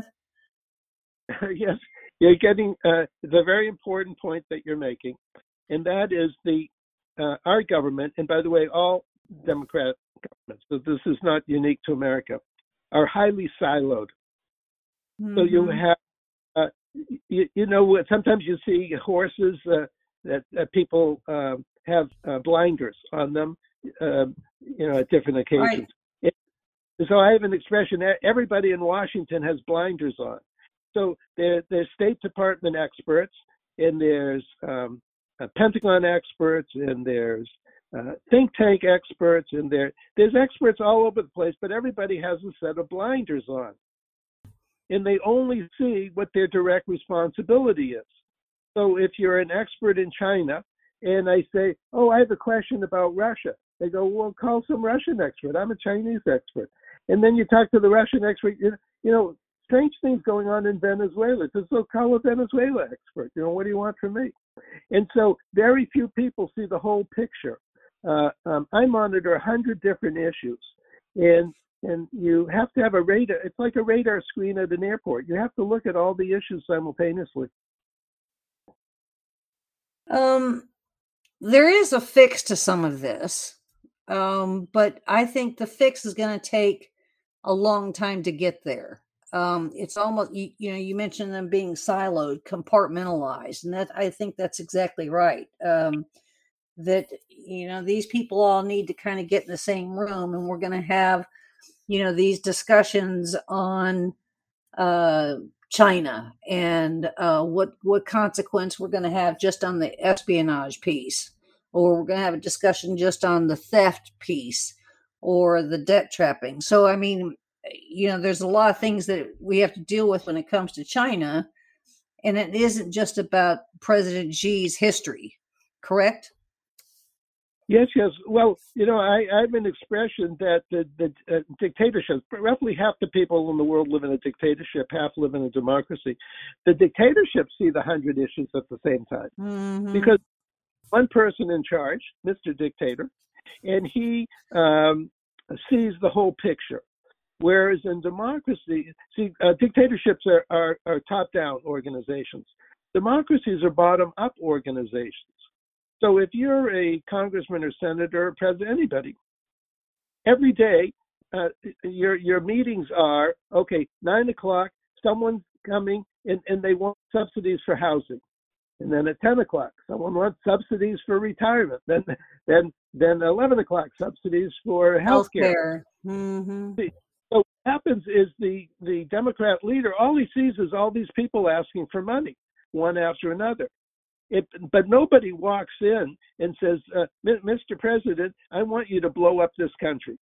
Yes, you're getting uh, the very important point that you're making, and that is the uh, our government, and by the way, all Democrat governments, so this is not unique to America, are highly siloed. Mm-hmm. So you have, uh, you, you know, sometimes you see horses uh, that, that people uh, have uh, blinders on them, uh, you know, at different occasions. Right. It, so I have an expression, everybody in Washington has blinders on. So there, there's State Department experts, and there's um, uh, Pentagon experts, and there's uh, think tank experts, and there, there's experts all over the place, but everybody has a set of blinders on. And they only see what their direct responsibility is. So if you're an expert in China, and I say, oh, I have a question about Russia, they go, well, call some Russian expert. I'm a Chinese expert. And then you talk to the Russian expert, you know, you know strange things going on in Venezuela. So call a Venezuela expert. You know, what do you want from me? And so very few people see the whole picture. Uh, um, I monitor one hundred different issues. And and you have to have a radar. It's like a radar screen at an airport. You have to look at all the issues simultaneously.
Um, there is a fix to some of this, um, but I think the fix is going to take a long time to get there. Um, it's almost, you, you know, you mentioned them being siloed, compartmentalized, and that I think that's exactly right. Um, that, you know, these people all need to kind of get in the same room, and we're going to have, you know, these discussions on uh, China and uh, what what consequence we're going to have just on the espionage piece, or we're going to have a discussion just on the theft piece or the debt trapping. So, I mean, you know, there's a lot of things that we have to deal with when it comes to China, and it isn't just about President Xi's history, correct?
Yes, yes. Well, you know, I, I have an expression that the, the uh, dictatorships, roughly half the people in the world live in a dictatorship, half live in a democracy. The dictatorships see the hundred issues at the same time,
mm-hmm.
because one person in charge, Mister Dictator, and he um, sees the whole picture. Whereas in democracy, see, uh, dictatorships are, are, are top-down organizations. Democracies are bottom-up organizations. So if you're a congressman or senator or president, anybody, every day uh, your your meetings are, okay, nine o'clock, someone's coming and, and they want subsidies for housing. And then at ten o'clock, someone wants subsidies for retirement. Then then then eleven o'clock, subsidies for health care.
Mm-hmm.
So what happens is the, the Democrat leader, all he sees is all these people asking for money, one after another. It, but nobody walks in and says, uh, Mister President, I want you to blow up this country.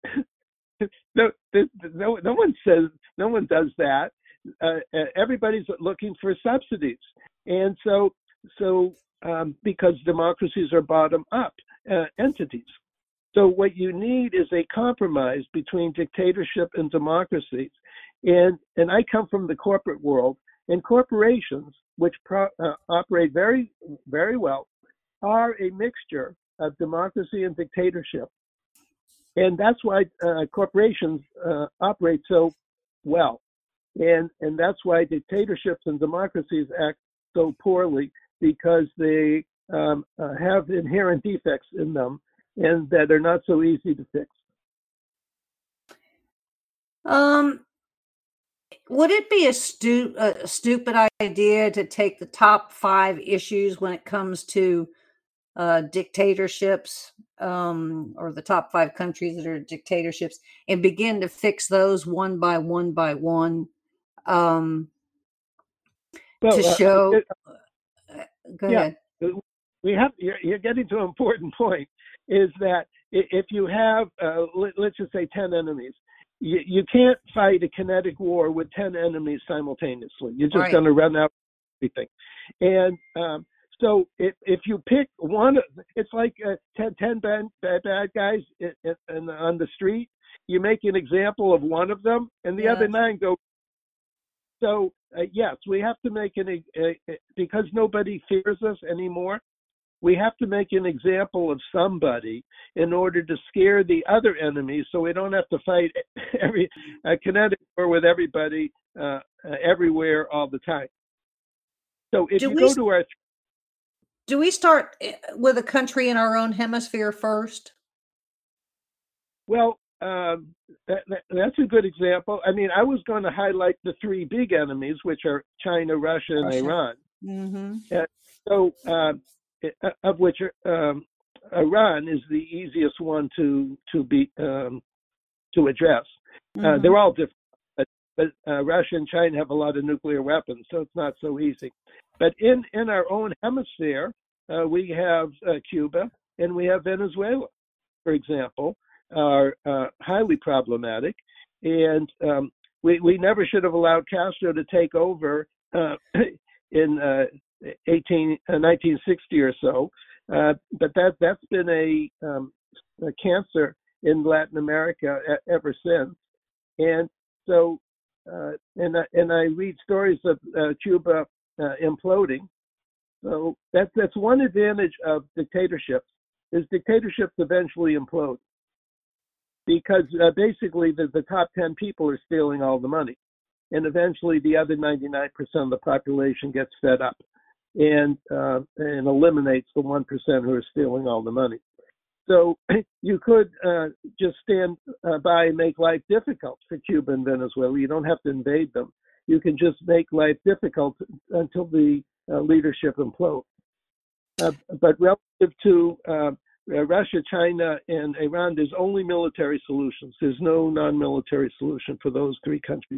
no, no, no one says, no one does that. Uh, everybody's looking for subsidies. And so, so um, because democracies are bottom-up uh, entities. So what you need is a compromise between dictatorship and democracies. And, and I come from the corporate world, and corporations, which pro, uh, operate very, very well, are a mixture of democracy and dictatorship. And that's why uh, corporations uh, operate so well. And, and that's why dictatorships and democracies act so poorly, because they um, uh, have inherent defects in them and that are not so easy to fix.
Um, would it be a, stu- a stupid idea to take the top five issues when it comes to uh, dictatorships, um, or the top five countries that are dictatorships, and begin to fix those one by one by one, um,
well,
to
uh,
show?
It,
uh, go
yeah,
ahead.
We have. You're, you're getting to an important point. Is that if you have, uh, let, let's just say, ten enemies, you, you can't fight a kinetic war with ten enemies simultaneously. You're just
Right.
going to run out of everything. And um, so if, if you pick one, it's like uh, ten, ten bad, bad, bad guys in, in, on the street. You make an example of one of them, and the
Yes.
other nine go. So, uh, yes, we have to make an, a, a, because nobody fears us anymore, we have to make an example of somebody in order to scare the other enemies, so we don't have to fight every uh, kinetic war with everybody uh, uh, everywhere all the time. So if
Do
you
we
go
s-
to our,
Do we start with a country in our own hemisphere first?
well, um, that, that, that's a good example. I mean, I was going to highlight the three big enemies, which are China, Russia, and
Russia.
Iran.
Mm-hmm.
Uh, so, uh, of which um, Iran is the easiest one to to be um, to address.
Mm-hmm.
Uh, they're all different, but, but uh, Russia and China have a lot of nuclear weapons, so it's not so easy. But in, in our own hemisphere, uh, we have uh, Cuba and we have Venezuela, for example, are uh, highly problematic, and um, we we never should have allowed Castro to take over uh, in. Uh, eighteen, uh, nineteen sixty or so, uh, but that, that's been a, um, a cancer in Latin America a- ever since. And so, uh, and, I, and I read stories of uh, Cuba uh, imploding. So that, that's one advantage of dictatorships, is dictatorships eventually implode. Because uh, basically the, the top ten people are stealing all the money. And eventually the other ninety-nine percent of the population gets fed up and uh, and eliminates the one percent who are stealing all the money. So you could uh, just stand uh, by and make life difficult for Cuba and Venezuela. You don't have to invade them. You can just make life difficult until the uh, leadership implodes. Uh, but relative to uh, uh, Russia, China, and Iran, there's only military solutions. There's no non-military solution for those three countries.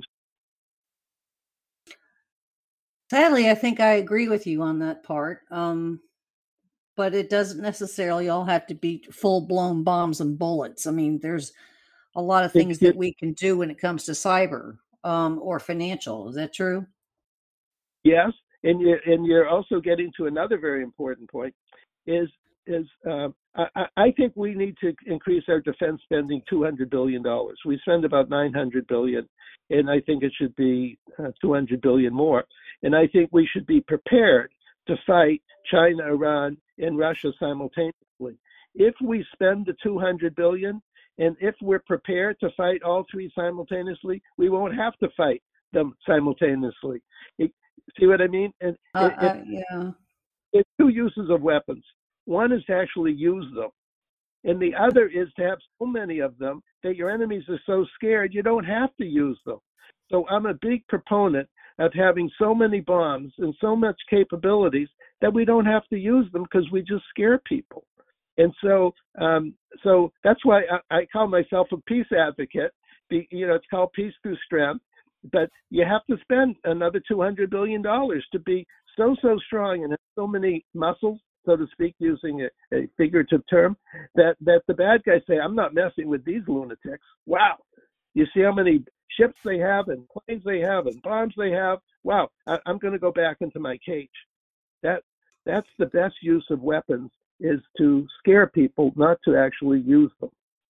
Sadly, I think I agree with you on that part. Um, but it doesn't necessarily all have to be full-blown bombs and bullets. I mean, there's a lot of things that we can do when it comes to cyber um, or financial. Is that true?
Yes, and you're, and you're also getting to another very important point, is is uh, I, I think we need to increase our defense spending two hundred billion dollars. We spend about nine hundred billion dollars, and I think it should be uh, two hundred billion dollars more. And I think we should be prepared to fight China, Iran, and Russia simultaneously. If we spend the two hundred billion dollars, and if we're prepared to fight all three simultaneously, we won't have to fight them simultaneously. It, see what I mean? And
uh,
it,
uh, yeah.
There's two uses of weapons. One is to actually use them, and the other is to have so many of them that your enemies are so scared you don't have to use them. So I'm a big proponent of having so many bombs and so much capabilities that we don't have to use them because we just scare people. And so, um, so that's why I, I call myself a peace advocate. Be, you know, it's called peace through strength. But you have to spend another two hundred billion dollars to be so, so strong and have so many muscles, so to speak, using a, a figurative term, that, that the bad guys say, I'm not messing with these lunatics. Wow. You see how many ships they have and planes they have and bombs they have? Wow, I, I'm going to go back into my cage. That That's the best use of weapons, is to scare people, not to actually use them.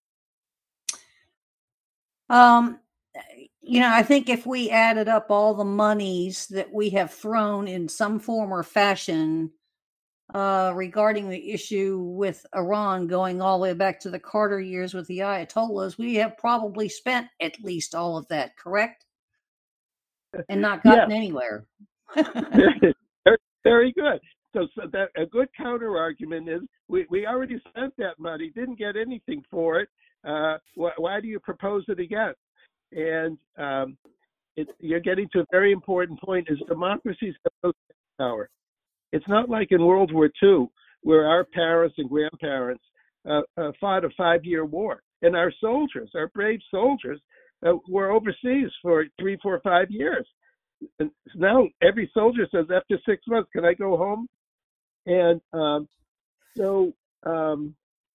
Um, you know, I think if we added up all the monies that we have thrown in some form or fashion uh, regarding the issue with Iran going all the way back to the Carter years with the Ayatollahs, we have probably spent at least all of that, correct? And not gotten
yes.
anywhere.
very, very good. So, so that a good counter argument is we, we already spent that money, didn't get anything for it. Uh, wh- why do you propose it again? And um, it, you're getting to a very important point: is democracies have no power. It's not like in World War Two, where our parents and grandparents uh, uh, fought a five-year war, and our soldiers, our brave soldiers, uh, were overseas for three, four, five years. And now every soldier says, after six months, can I go home? And um, so, um,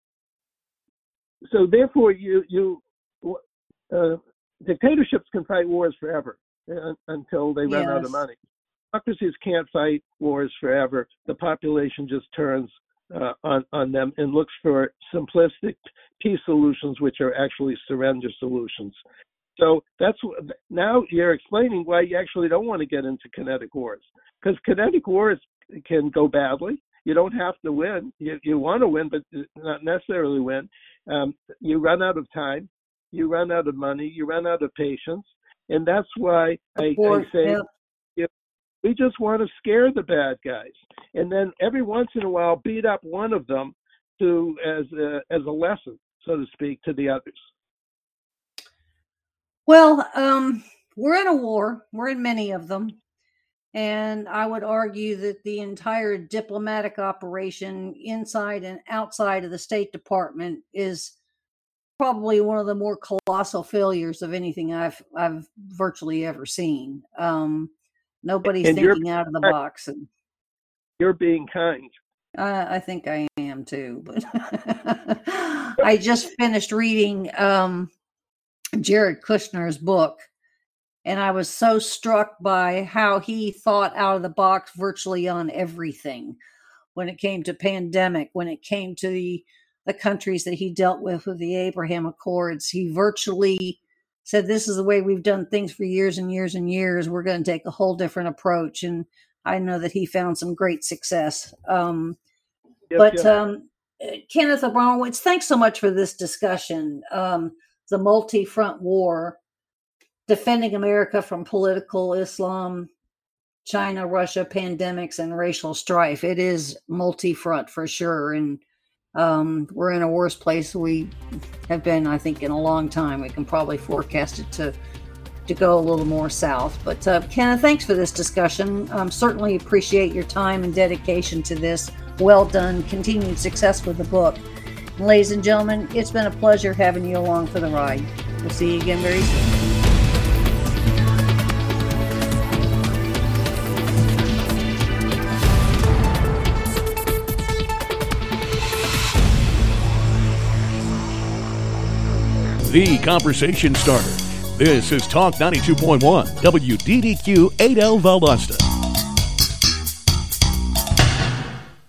so therefore, you you uh, dictatorships can fight wars forever uh, until they run
yes.
out of money. Democracies can't fight wars forever. The population just turns uh, on on them and looks for simplistic peace solutions, which are actually surrender solutions. So that's now you're explaining why you actually don't want to get into kinetic wars, because kinetic wars can go badly. You don't have to win. You, you want to win, but not necessarily win. Um, you run out of time. You run out of money. You run out of patience. And that's why I, I say yeah. you know, we just want to scare the bad guys. And then every once in a while beat up one of them to as a, as a lesson, so to speak, to the others.
Well, um, we're in a war. We're in many of them. And I would argue that the entire diplomatic operation inside and outside of the State Department is probably one of the more colossal failures of anything I've I've virtually ever seen. Um, nobody's
and
thinking out of the box. And
you're being kind.
Uh, I think I am too. But I just finished reading um, Jared Kushner's book. And I was so struck by how he thought out of the box virtually on everything when it came to pandemic, when it came to the, the countries that he dealt with with the Abraham Accords. He virtually said, this is the way we've done things for years and years and years. We're going to take a whole different approach. And I know that he found some great success. Um, yes, but yes. Um, Kenneth Abramowitz, thanks so much for this discussion. Um, the multi-front war, defending America from political Islam, China, Russia, pandemics, and racial strife. It is multi-front for sure. And um, we're in a worse place we have been, I think, in a long time. We can probably forecast it to, to go a little more south. But uh, Kenneth, thanks for this discussion. Um, certainly appreciate your time and dedication to this. Well done. Continued success with the book. Ladies and gentlemen, it's been a pleasure having you along for the ride. We'll see you again very soon.
The conversation starter. This is Talk ninety-two point one, W D D Q eight L Valdosta.